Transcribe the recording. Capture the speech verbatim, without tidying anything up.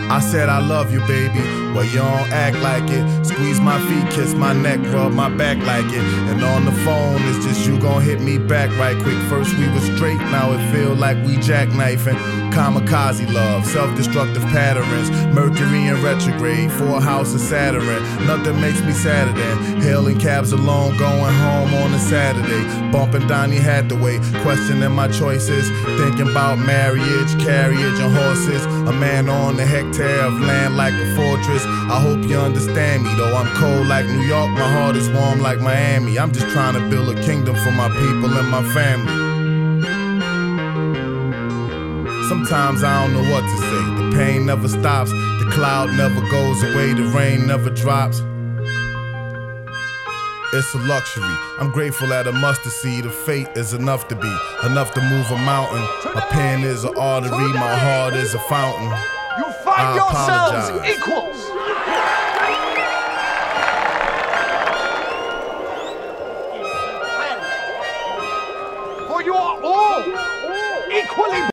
I said I love you, baby. Well, you don't act like it. Squeeze my feet, kiss my neck, rub my back like it. And on the phone, it's just you gon' hit me back right quick. First we was straight, now it feel like we jackknifing. Kamikaze love, self-destructive patterns. Mercury in retrograde, four house of Saturn. Nothing makes me sadder than hailing cabs alone, going home on a Saturday. Bumping Donny Hathaway, questioning my choices. Thinking about marriage, carriage, and horses. A man on a hectare of land like a fortress. I hope you understand me, though I'm cold like New York, my heart is warm like Miami. I'm just trying to build a kingdom for my people and my family. Sometimes I don't know what to say. The pain never stops, the cloud never goes away, the rain never drops. It's a luxury. I'm grateful at a mustard seed of fate is enough to be, enough to move a mountain. My pen is an artery, my heart is a fountain. You find I yourselves apologize. equals. For you are all equally